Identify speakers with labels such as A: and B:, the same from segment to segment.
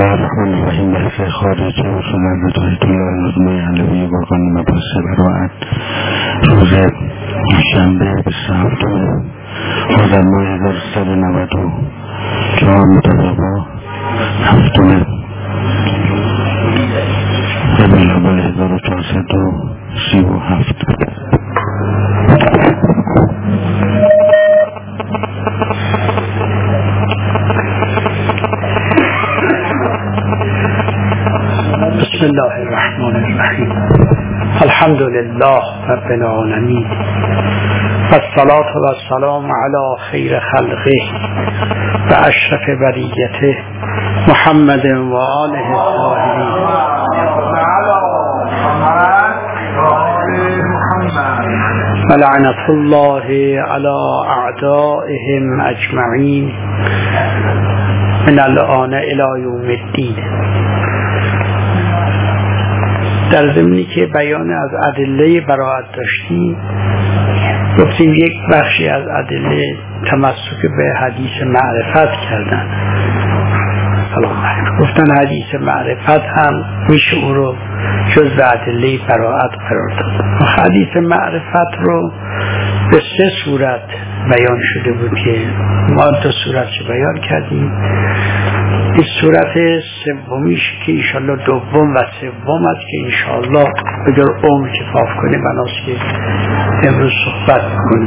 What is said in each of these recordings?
A: الله الرحمن الرحیم. بحث خارج اصول توحید الله لازمه علوی برقان مباحث براعت روز شنبه 27 آذر ماه 1394 مطابق با 7 ربیع الاول 1437.
B: بسم الله الرحمن الرحیم. الحمد لله رب العالمین والصلاة والسلام علی خیر خلقه و اشرف بریته محمد و آله الطاهرین. ولعنة الله علی اعدائهم اجمعین من الآن الی یوم الدین. در ضمنی که بیان از ادله براءت داشتیم، گفتیم یک بخشی از ادله تمسک به حدیث معرفت کردن. سلام علیکم. گفتن حدیث معرفت هم میشه او رو جز ادله براءت قرار داد. حدیث معرفت رو به 3 صورت بیان شده بود که ما 2 صورت بیان کردیم. این صورت سومیش که انشاءالله دوم و سوم است که انشاءالله بگر عمر کفاف کنه بناست که امروز صحبت کنیم.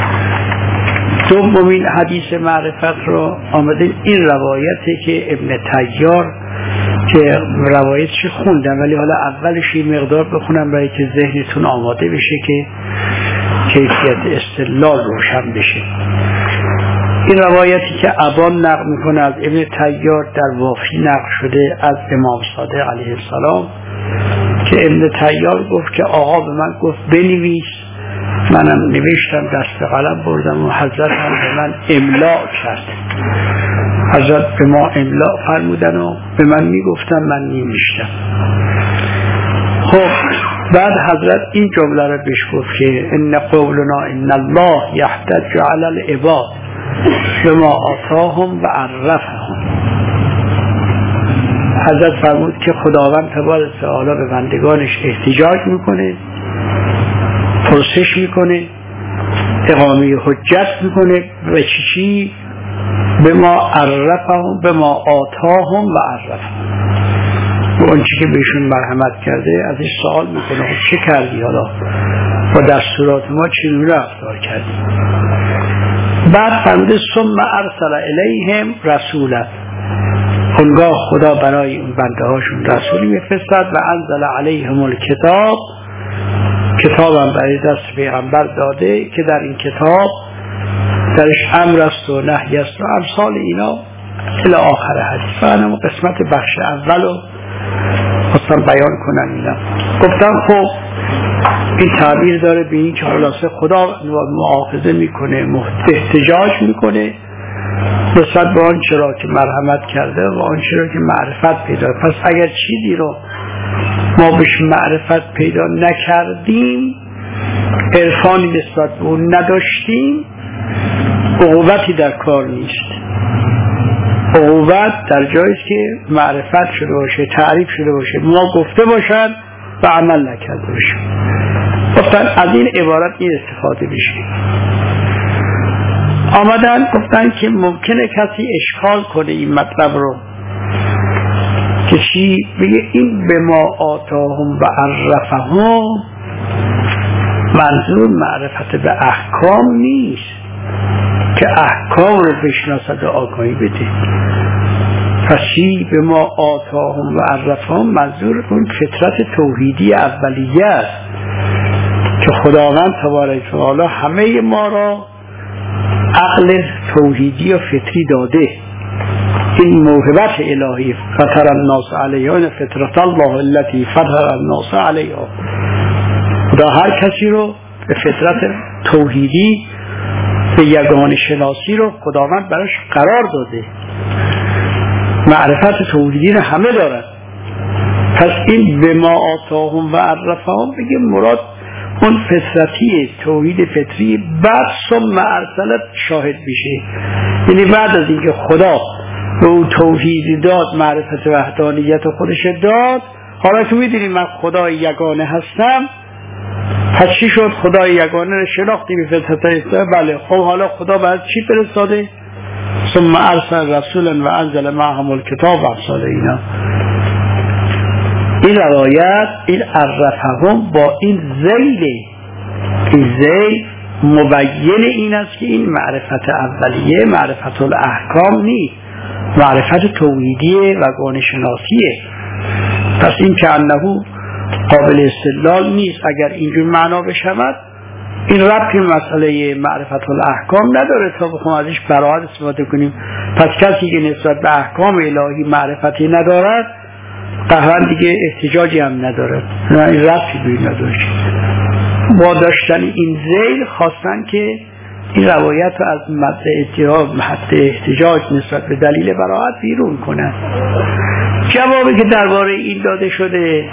B: دومین حدیث معرفت رو آمده این روایته که ابن طیار که روایتش خوندم، ولی حالا اولش این مقدار بخونم برای که ذهنتون آماده بشه که کیفیت استدلال روشن بشه. این روایتی که ابان نقل میکنه از ابن طیار در وافی نقل شده از امام صادق علیه السلام که ابن طیار گفت که آقا به من گفت بنویس. منم نوشتم، دست قلم بردم و حضرت هم به من املاء کرد. حضرت به ما املاء فرمودن و به من میگفتم، من نوشتم. خب بعد حضرت این جمله رو بهش گفت که ان قولنا ان الله یحتج علی العباد بما آتاهم و عرفهم. حضرت فرمود که خداوند تبارک و تعالی به بندگانش احتجاج میکنه، پرسش میکنه، اقامه حجت میکنه و چی به ما عرفهم، به ما آتاهم و عرفهم، و اون چی که بهشون مرحمت کرده ازش سوال میکنه خب چه کردی حالا با دستورات ما چجوری رفتار کردی. بعد فرموده ثم ارسل الیهم رسولا، اونگاه خدا برای اون بنده هاشون رسولی میفرستد و انزل علیهم الکتاب، کتابم برای دست پیغمبر داده که در این کتاب درش امر است و نهی است و امثال اینا الی آخر حدیث. فانا قسمت بخش اولو خواستم بیان کنم. اینا گفتم خب این تعبیر داره به این که خلاصه خدا مؤاخذه میکنه، احتجاج میکنه نسبت به آن چرا که مرحمت کرده و آن چرا که معرفت پیدا. پس اگر چیزی رو ما بهش معرفت پیدا نکردیم، عرفانی نسبت به اون نداشتیم، عقوبتی در کار نیست. عقوبت در جایی که معرفت شده باشه، تعریف شده باشه، ما گفته باشن و عمل نکرده باشه. گفتن از این عبارت این استفاده بشه. آمدن گفتن که ممکنه کسی اشکال کنه این مطلب رو که چی بگه این به ما آتاهم و عرفهم منظور معرفت به احکام نیست که احکام رو بشناسد و آگاهی بده. پس چی به ما آتاهم و عرفهم منظور اون فطرت توحیدی اولیه است که خداوند تبارک و تعالی همه ما را عقل توحیدی و فطری داده. این موهبت الهی فطر الناس علیها، فطرت الله التي فطر الناس علیها. خدا هر کسی رو به فطرت توحیدی، به یگانه شناسی رو خداوند براش قرار داده. معرفت توحیدی رو همه دارن. پس این به ما آتاهم و عرفهم بگه مراد اون فطرتی توحید فطری بعد ثم ارسلت شاهد میشه. یعنی بعد از اینکه خدا به او توحید داد، معرفت وحدانیت خودش داد. حالا که میدونیم من خدای یگانه هستم، پس چی شد؟ خدای یگانه رو شناختی به فطرت اسلام. بله، خب حالا خدا باید چی فرستاده؟ ثم ارسل رسولا و انزل معهم الکتاب و امثال اینا. این روایت این عرفهم با این ذیل، این ذیل مبین این است که این معرفت اولیه معرفت الاحکام نیست، معرفت توحیدیه و گونه شناسیه. پس این که انه قابل استدلال نیست اگر اینجور معنا بشود، این ربطی مسئله معرفت الاحکام نداره تا بخوام ازش براءت استفاده کنیم. پس کسی که نسبت به احکام الهی معرفتی ندارد قهرن دیگه احتجاجی هم ندارد، این ربطی به این نداره. با داشتن این ذیل خواستن که این روایت رو از مد احتجاج نسبت به دلیل براءت بیرون کنن. جوابی که درباره این داده شده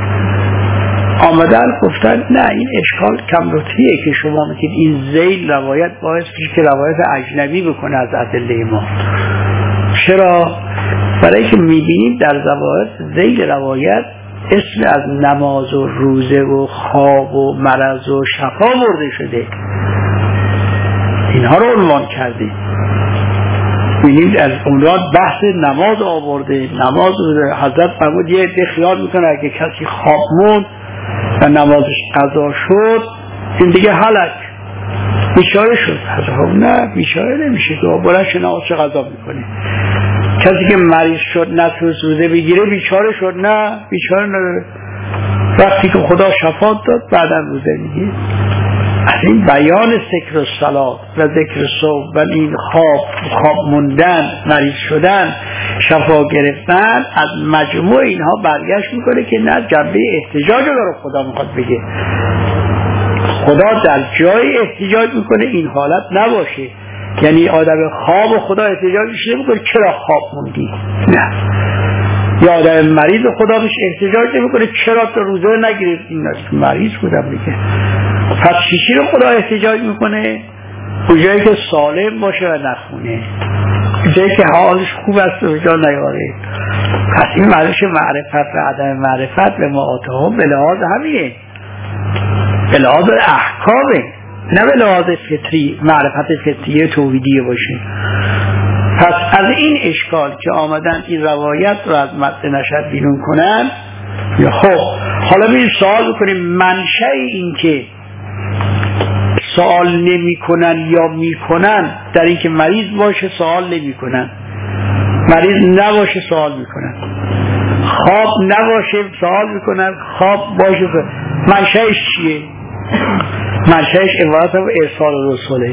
B: آمدن گفتن نه، این اشکال کم رتبیه که شما میگید این ذیل روایت باعث میشه که روایت اجنبی بکنه از ادله ما. چرا؟ برای که میبینیم در روایت ذیل روایت اسم از نماز و روزه و خواب و مرض و شفا برده شده، اینها رو عنوان کرده. ببینید از عنوان بحث نماز آورده. نماز حضرت فرمود یه عده خیال میکنه اگه کسی خواب موند و نمازش قضا شد این دیگه هلک بیچاره شد. حضرت نه، بیچاره نمیشه که بلنش نمازش قضا میکنه. کسی که مریض شد نتونست روزه بگیره بیچاره شد، نه بیچاره نداره، وقتی که خدا شفا داد بعدا روزه میگیره. از این بیان ذکر الصلات و ذکر صبح و این خواب موندن، مریض شدن، شفا گرفتن، از مجموع اینها برگشت میکنه که نه، جنبه احتجاج رو داره خدا میخواد بگه. خدا در جای احتجاج میکنه این حالت نباشه، یعنی آدم خواب خدا احتجاجش نمیکنه چرا خواب موندی، نه. یا آدم مریض خدا بهش احتجاج نمیکنه چرا تو روزه نگرفتی، مریض بودم میگه. پس چی رو خدا احتجاج میکنه؟ اونجایی که سالم باشه و نخونه، اونجایی که حالش خوب است و جا نیاره. پس این معنیش معرفت و عدم معرفت به معاتهم به لحاظ همیه، به لحاظ احکامه، نه به لحاظ فطری، معرفت فطری توحیدی باشه. پس از این اشکال که آمدن این روایت رو از متن نشد بیرون کنن، یا خب حالا بیم سوال بکنیم منشأ این که سوال نمی کنن یا می کنن، در این که مریض باشه سوال نمی کنن، مریض نباشه سوال می کنن، خواب نباشه سوال می کنن، خواب باشه. منشأش چیه؟ منشأش عبارت از ارسال رسوله.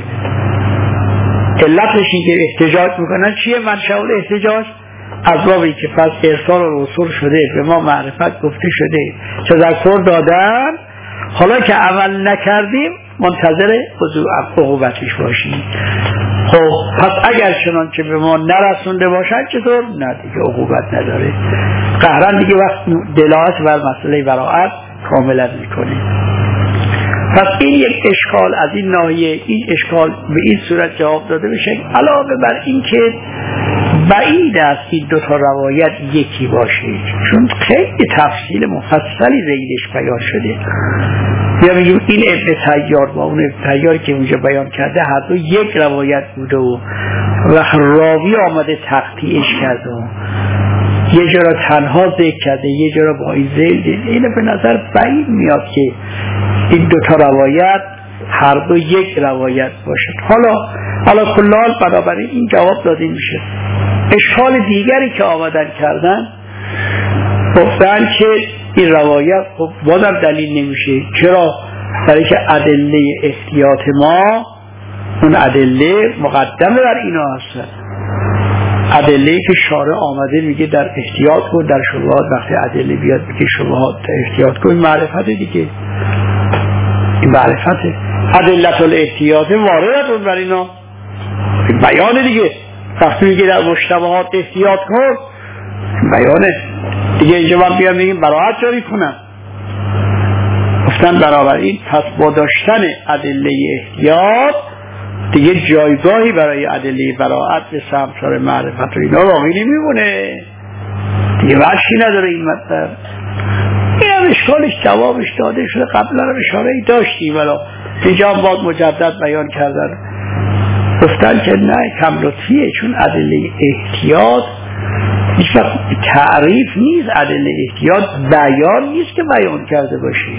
B: علتش این که احتجاج میکنن چیه؟ منشأ الاحتجاج از بابی که پس ارسال رسول شده، به ما معرفت گفته شده، تذکر دادن، حالا که عمل نکردیم منتظر عقوبتش باشیم. خب پس اگر چنانچه به ما نرسونده باشد چطور؟ نه دیگه عقوبت نداره. قهرن دیگه وقت دلالت بر مسئله براءت کاملا میکنه. پس این یک اشکال از این ناحیه، این اشکال به این صورت جواب داده بشه. علاوه بر این که بعید است این دو تا روایت یکی باشه، چون خیلی تفصیل مفصلی زیدش بیان شده. یا میگیم این ابن طیار با اون ابن طیار که اونجا بیان کرده هر دو یک روایت بوده و راوی آمده تقطیعش کرده و یه جا را تنها ذکر کرده، یه جا را با این ذیل. اینه به نظر بعید میاد که این دو تا روایت هر دو یک روایت باشد. حالا کلال بنابراین این جواب داده میشه. اشکال دیگری که آمدن کردن گفتن که این روایت خب بازم دلیل نمیشه. چرا؟ برای که ادله احتیاط ما، اون ادله مقدمه بر اینا هستن. ادله که شارع آمده میگه در احتیاط کن، در شبهات وقتی ادله بیاد میگه شبهات احتیاط کن، معرفت دیگه، این معرفته. ادلت الاحتیاط واردت بر اینا بیان دیگه. وقتی میگه در مشتبهات احتیاط کن بیانه دیگه. اینجا من بیام میگیم براءت جاری کنم. گفتن بنابراین پس با داشتن ادله احتیاط دیگه جایگاهی برای ادله براءت به سمسار معرفت و اینا باقی نمیمونه دیگه، ورشی نداره این مطلب. این هم اشکالش جوابش داده شده، قبلا هم اشاره‌ای داشتیم ولی اینجا هم باید مجدد بیان کردن. گفتن که نه کم لطفیه، چون ادله احتیاط هیچ وقت تعریف نیست، ادله احتیاط بیان نیست که بیان کرده باشی.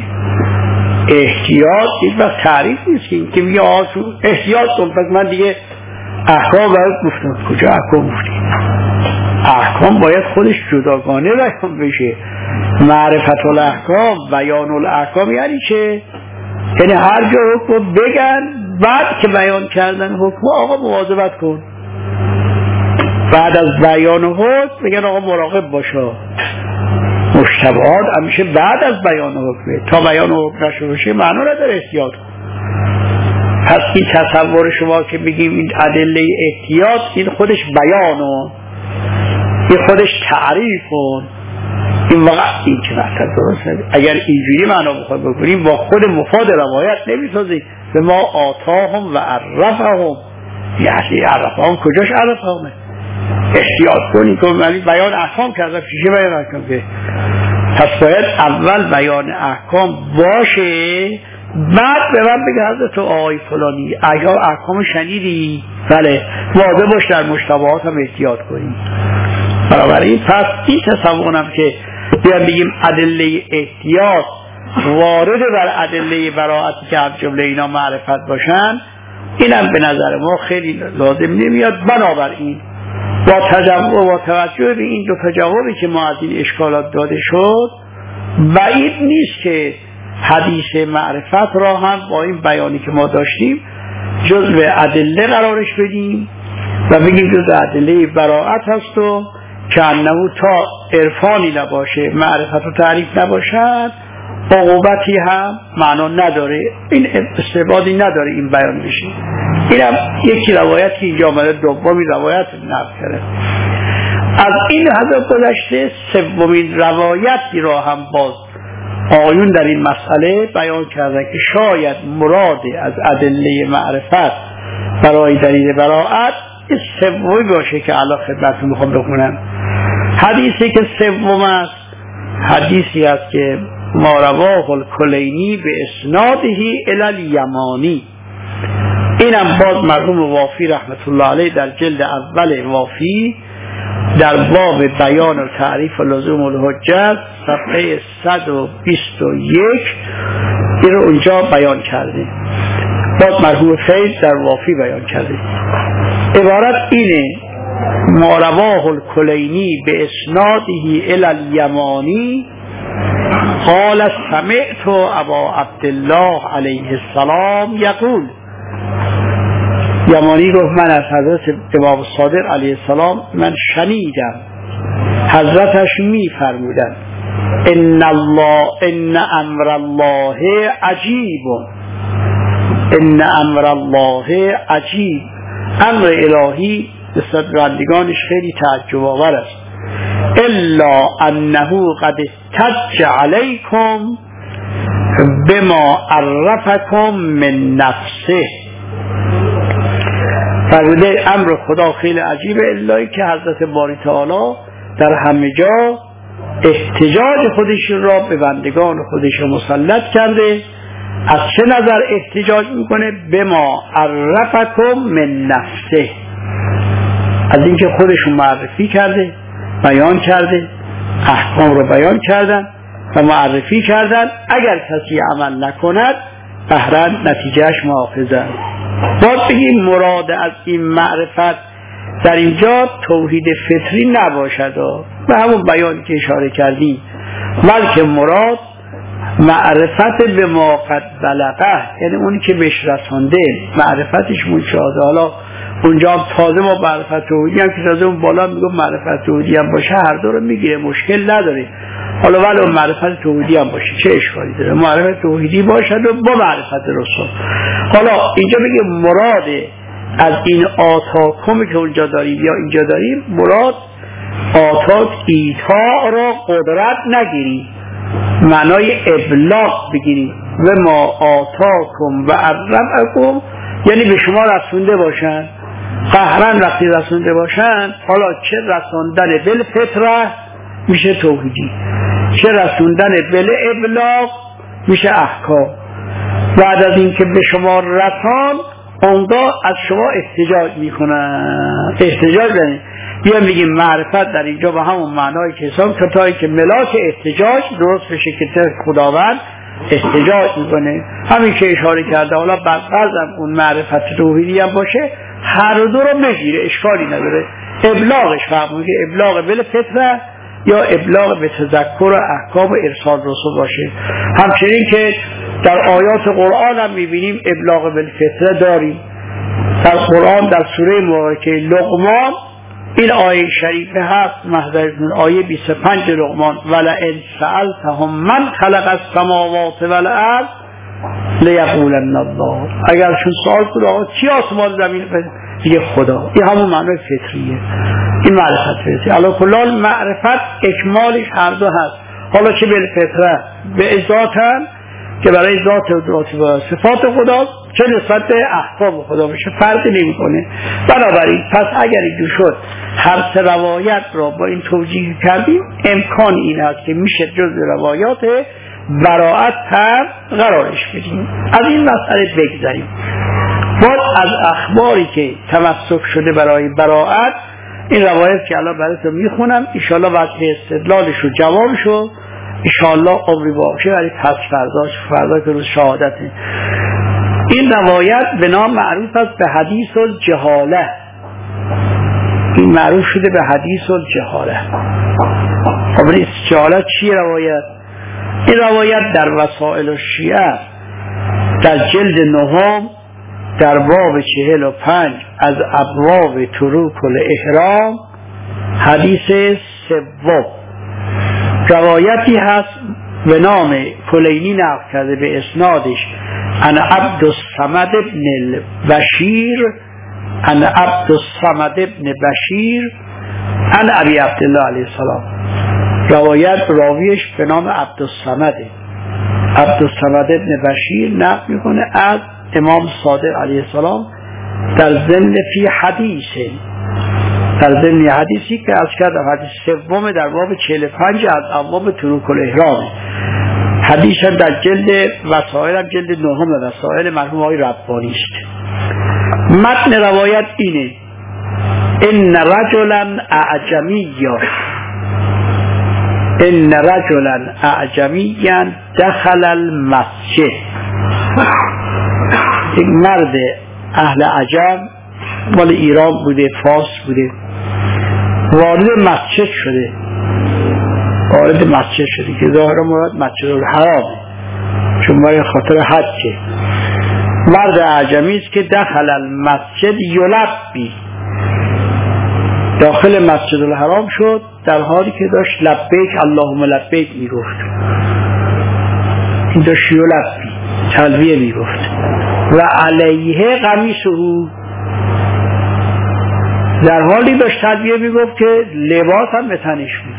B: احتیاط هیچ وقت تعریف نیست که میگه احتیاط کن پس من دیگه احکام باید گفتم. کجا احکام گفتیم؟ احکام باید خودش جداگانه بیان بشه. معرفت الاحکام، بیان الاحکام یعنی چه؟ یعنی هر جا حکم بگن، بعد که بیان کردن حکم آقا مواظبت کن. بعد از بیان حکم بگن آقا مراقب باشه. مشتبهات همیشه بعد از بیان حکمه، تا بیان حکم نشده باشه معنا نداره احتیاط کن. پس این تصور شما که بگیم این ادله احتیاط، این خودش بیانه، این خودش تعریفه، این واقعا این که مطلب درسته. اگر اینجوری معنا بخواد بکنیم با خود مفاد روایت نمیسازیم. به ما آتاهم و عرفهم، یعنی عرفهم کجاش عرفهمه؟ احتیاط کنی که من بیان احکام کردم، چیشه بیان احکام که پس باید اول بیان احکام باشه، بعد به من بگه حضرت آقای فلانی اگر احکام شنیدی بله واضح باش در مشتبهات هم احتیاط کنی. بنابراین پس این تصورم که بیان بگیم ادله احتیاط وارد بر ادله براءتی که هم جمله اینا معرفت باشن، اینم به نظر ما خیلی لازم نمیاد. بنابراین با توجه به این دو جوابی که ما از این اشکالات داده شد، بعید نیست که حدیث معرفت را هم با این بیانی که ما داشتیم جزء ادله قرارش بدیم و بگیم جزء ادله براءت هست و که انه تا عرفانی نباشه، معرفت و تعریف نباشد، عقوبتی هم معنا نداره، این استعبادی نداره این بیان بشه. این هم یکی روایت که اینجا آمده، دومی روایت نقل کرده. از این حضرت گذشته سومین روایتی را هم باز آقایون در این مسئله بیان کرده که شاید مراد از ادله معرفت برای دلیل براءت این سومی باشه که الان خدمتتون میخوام بخونم. حدیثی که سوم است حدیثی است که ما رواه الکلینی به اسناده الی الیمانی. اینم باز مرحوم وافی رحمت الله علیه در جلد اول وافی در باب بیان و تعریف و لزوم الحجت صفحه 121 این رو اونجا بیان کرده. باز مرحوم فیض در وافی بیان کرده. عبارت اینه: ما رواه الکلینی به اسناده الی الیمانی قال سمعت ابا عبدالله علیه السلام یقول. یمانی گفت من از حضرت امام صادق علیه السلام من شنیدم حضرتش می فرمودن ان امر الله عجیب، ان امر الله عجیب، امر الهی به صدرندگانش خیلی تعجب آور است. الا انه قد احتج علیکم بما عرفکم من نفسه. فرموده امر خدا خیلی عجیبه، الا که حضرت باری تعالی در همه جا احتجاج خودش را به بندگان خودش مسلط کرده. از چه نظر احتجاج میکنه؟ بما عرفکم من نفسه، از اینکه خودشون معرفی کرده، بیان کرده، احکام رو بیان کردن و معرفی کردن. اگر کسی عمل نکند بهرن نتیجهش مؤاخذه. باید بگیم مراد از این معرفت در اینجا توحید فطری نباشد و همون بیانی که اشاره کردیم، بلکه مراد معرفت به ما قد بلغه، یعنی اونی که بهش رسانده معرفتش منشاده. حالا اونجا هم تازه ما معرفت توحیدی هم که تازه اون بالا میگم معرفت توحیدی هم باشه هر دو رو میگیره، مشکل نداره. حالا ولی معرفت توحیدی هم باشه چه اشکالی داره؟ معرفت توحیدی باشد و با معرفت رسول. حالا اینجا بگیم مراد از این آتاکمی که اونجا داریم یا اینجا داریم، مراد آتاک ایتا را قدرت نگیریم، معنای ابلاغ بگیریم. و ما آتاکم و عرفکم یعنی به شما رسونده باشن، قهرن وقتی رسونده باشن، حالا چه رسوندن بالفطره میشه توحیدی، چه رسوندن بالابلاغ میشه احکام. بعد از اینکه به شما رسان اونگاه از شما احتجاج میکنن. احتجاج یعنی بیا میگیم معرفت در اینجا به همون معنای که حساب کتایی که ملاک احتجاج درست بشه که خداوند احتجاج میکنه. همین که اشاره کرده حالا بعضم اون معرفت توحیدی هم باشه، هر دو رو بگیره، اشکالی نداره. ابلاغش فرق میکنه، ابلاغ بالفطره یا ابلاغ به تذکر و احکام و ارسال رسول باشه. همچنین که در آیات قرآن هم میبینیم ابلاغ بالفطره داریم. در قرآن در سوره مبارکه لقمان این آیه شریفه هست، محضر آیه 25 لقمان، ولئن سألتهم من خلق السماوات والارض لیقولن الله. اگر شون سوال کنه آقا چی آسمان زمین دیگه خدا، این همون معنی فطریه، این معرفت فطری. علی کل حال معرفت اکمالش هر دو هست، حالا چه بالفطره به ذاتن که برای ذات و صفات خدا، چه نسبت به احکام خدا بشه، فرقی نمیکنه. بنابراین پس اگر اینجور شد هر سه روایت را با این توجیه کردیم، امکان این است که میشه جزء روایات براءت هم قرارش بدیم. از این مسئله بگذاریم. باز از اخباری که تمسک شده برای براءت، این روایت که الان براتون میخونم، انشاءالله وقتی استدلالش و جوابش و انشاءالله عمری باشه ولی پس فردا که روز شهادته. این روایت به نام معروف است به حدیث الجهاله. این معروف شده به حدیث الجهاله. حدیث الجهاله چی روایت؟ این روایت در وسائل الشیعه در جلد 9 در باب 45 از ابواب طرق الاحرام حدیث سوم روایتی هست به نام کلینی نقل کرده به اسنادش ان عبدالصمد ابن بشیر ان عبدالصمد ابن بشیر ان ابی عبدالله علیه السلام. روایت راویش به نام عبدالصمده، عبدالصمد ابن بشیر نقل میکنه از امام صادق علیه السلام در ضمن فی حدیثه، در ضمن حدیثی که از کرد حدیث سوم در باب 45 از ابواب طرق الاحرام. حدیث در جلد وسائل هم جلد 9 وسائل مرحوم آقای ربانی است. متن روایت اینه: ان رجلا اعجمیا ان رجلا اعجمیا دخل المسجد. یک مرد اهل عجم مال ایران بوده، فارس بوده، وارد مسجد شده، که ظاهرا مراد مسجد الحرام چون برای خاطر حجه. مرد اعجمی است که دخل المسجد یلبی، داخل مسجد الحرام شد در حالی که داشت لبیک اللهم لبیک میگفت. این داشت یلبی تلبیه میگفت و علیه قمیصه، در حالی داشت تلبیه میگفت که لباس هم به تنش بود،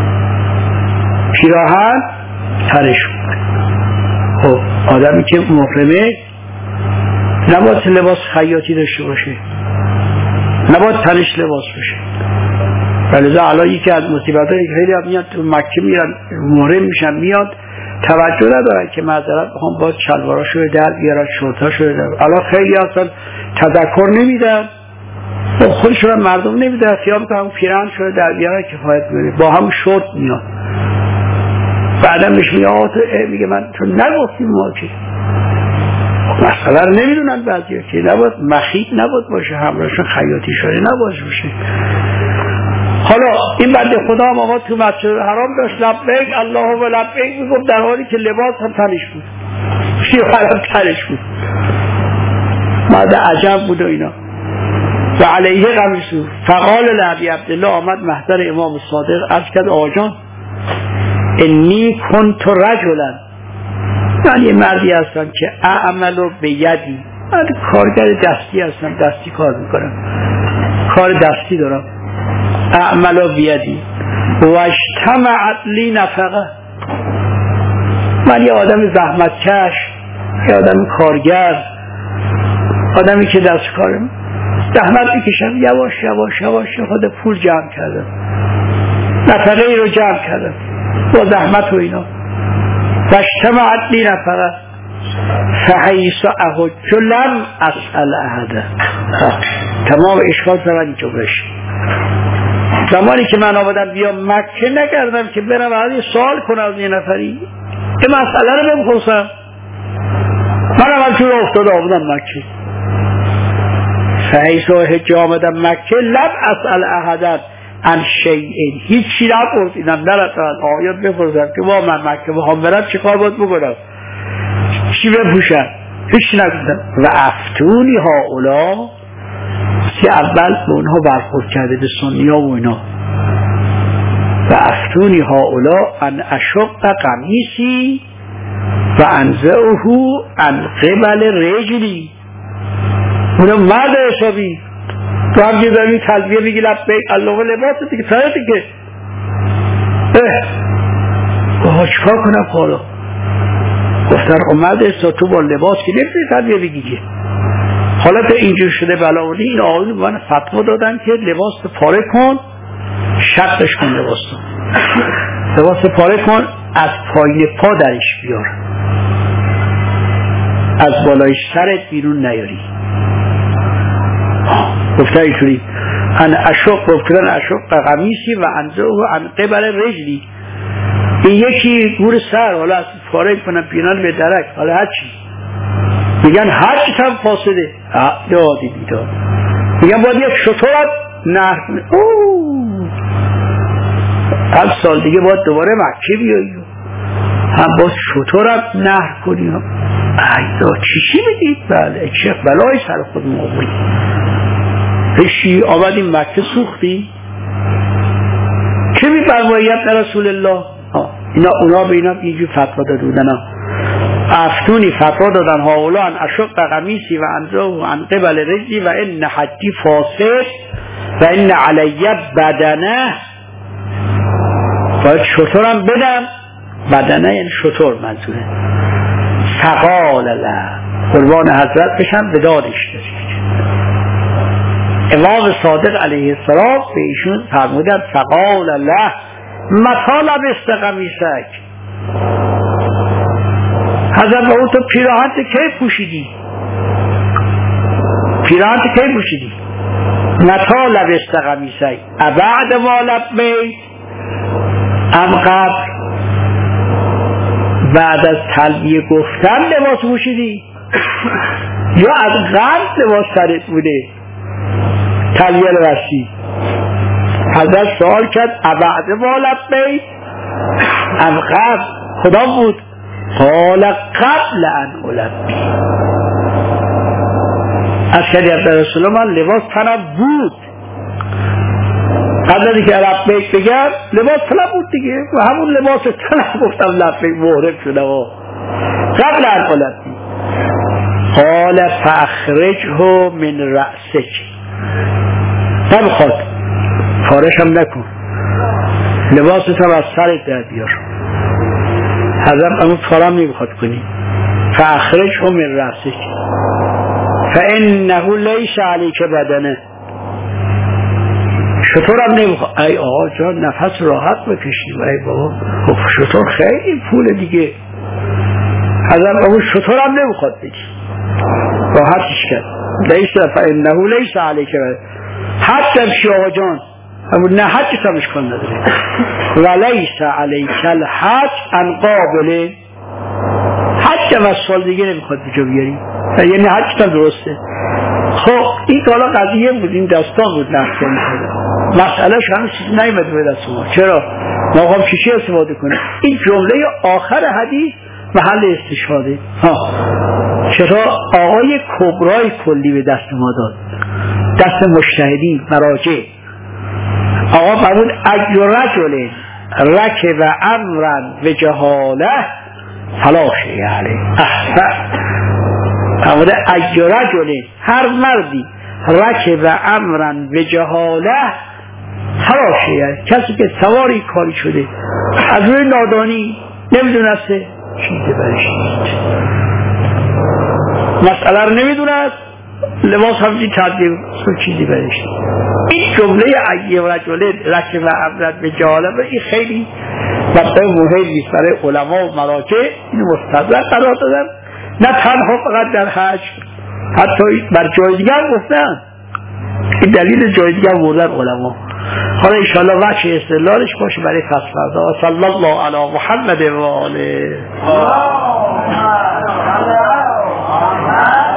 B: پیراهن تنش بود. خب آدمی که محرمه نباید لباس خیاطی داشته باشه، نباید تنش لباس باشه. ولذا الان یکی از مصیبت‌هایی که خیلی میاد تو مکه میرن محرم میشن، میاد توجه ندارن که معذرت بخوام باید شلواراشو رو در بیارن، شورتاشو رو در. الان خیلی اصلا تذکر نمیدن، خودشون هم مردم نمیدن، خیال که همون پیرهن شده در بیارن کفایت میکنه، با همون شورت میاد. بعدا بهش میگه من تو نگفتیم ما که مسئله رو نمیدونن بعضی که نباید مخیط نباید باشه، همراهشون خیاطی شده نباید باشه. حالا این بنده خدا هم آقا تو مسجد الحرام داشت لبیک اللهم لبیک میگفت در حالی که لباس هم تنش بود، شیوهرم تنش بود، مرد عجب بود و اینا. و علیه قمیصه فقال لابی عبدالله، آمد محضر امام صادق عرض کرد آقا جان انی کنت رجلا، من یه مردی هستم که اعملو به یدی، من کارگر دستی هستم، دستی کار میکنم، کار دستی دارم، اعملو به یدی و اجتمعت لی نفقه، من یه آدم زحمتکش، یه آدم کارگر، آدمی که دست کارم زحمت میکشم، یواش یواش یواش خود پول جمع کردم، نفقه ای رو جمع کردم با زحمت و اینا. و اجتمعت لی نفره فحیث احج لم اسأل احد. تمام اشکال فقط اینجا بشه. زمانی که من آمدم بیام مکه نکردم که برم عادی سوال کنم از یه نفری، این مسئله رو نمیخواستم. من اول تو افتاده آمدم مکه، فحیث احج آمدم مکه لم اسأل احد عن شیئین، هیچی نپرسیدم، نرفتم آیات بپرسم که با من مکه بخوام برم چه کار باید بکنم، چی بپوشم، هیچ نگفتم. و افتونی هؤلاء که اول به اونها برخورد کرده به سنی ها و اینا. و افتونی هؤلاء ان اشق قمیسی و انزعه عن قبل رجلی. اونم مرد حسابی تو هم جدامی تلبیه میگی لبیک اللهم لباس دیگه سایتی که چکار کنم حالا؟ گفتن اومده تو با لباس که نمیتونی تلبیه بگی که حالت اینجور شده بلاولی. این آقایون به من فتوا دادن که لباس پاره کن، شقش کن، لباس پاره کن، از پایین پا درش بیار، از بالای سرت بیرون نیاری. گفته اینطوری ان اشق، گفتن اشق قمیسی و انزعه عن قبل رجلی. این یکی گور سر حالا از پاره کنم پیران به درک، حالا هرچی میگن هرچی هم فاسده یادی بیدار، میگن باید یک شطورت نهر کنه. هم سال دیگه باید دوباره مکه بیایی، هم باید شطورت نهر کنی. ایدا چی بگید؟ بله چه بلای سر خود موقعی پیشی آمدیم مکه سوختی چه میفرمایید در رسول الله؟ اینا اونا به اینا اینجور فتوا داده بودن. افتونی فتوا دادن هؤلاء ان اشق قمیسی و انزعه عن قبل رجلی و ان حجی فاسد و ان علی بدنه، باید شطورم بدم. بدنه یعنی شطور منظوره. فقال له، قربان حضرت بشم به دادش رسید. امام صادق علیه السلام به ایشون فرمودن فقال له متى لبست قمیسک، حضرت به اون تو پیراهنت کی پوشیدی؟ پیراهنت کی پوشیدی؟ متى لبست قمیسک ابعد ما لبیت ام قبل، بعد از تلبیه گفتن لباس پوشیدی یا از قبل لباس سرت بوده تلبیه رسی؟ حضرت سوال کرد ابعد ما لبیت ام قبل، خدا بود. قال قبل ان البی، از شریعت رسول من لباس تنم بود، قبل از اینکه لبیک بگم لباس تنم بود دیگه، و همون لباس تنم گفتم لبیک محرم شدم قبل ان البی. قال فاخرجه من رأسک، نمیخواد فارش هم نکن، لباست هم از سرت در بیار. حضرت امون فارم نمیخواد کنی. فاخرجه من رأسک فانه لیس علیک بدنه، شطورم نمیخواد. ای آقا جان نفس راحت بکشیم. ای بابا خب شطور خیلی پول دیگه. حضرت امون شطورم نمیخواد بگی، راحتش کرد. لیس فانه لیس علیک بدنه. حتی بشی آقا جان نه حج کمش کن نداره. ولیس علیک الحج ان قابله، حج هم از سال دیگه نمیخواد بجا بیاری، یعنی حج هم درسته. خب این حالا قضیه بود، این داستان بود نحکه میکنه، مسئله هنوز چیز نیمده به دست ما. چرا؟ ما هم چیشی استفاده کنه. این جمله آخر حدیث محل استشهاده. چرا آقای کبرای کلی به دست ما داد، دست مجتهدین مراجع. آقا فرمود اجر رجل رکب امرا و جهاله فلا شیء علیه. فرمود اجر رجل، هر مردی رکب امرا و جهاله فلا شیء علیه، کسی که سواری کاری شده از روی نادانی نمیدونسته چیزی برش نیست، مسئله رو نمیدونست، لباس همچی تبدیل چیزی برش. این جمله ایه و رجله رکب عبرت به جالبه، این خیلی مطلب مهمی برای علما و مراجع این مستدرک قرار دادن، نه تنها فقط در حج، حتی بر جای دیگر گفتن، این دلیل جای دیگر بردن علما. حالا انشاءالله وجه استدلالش باشه برای فصل فردا. صلی الله علی محمد و آله.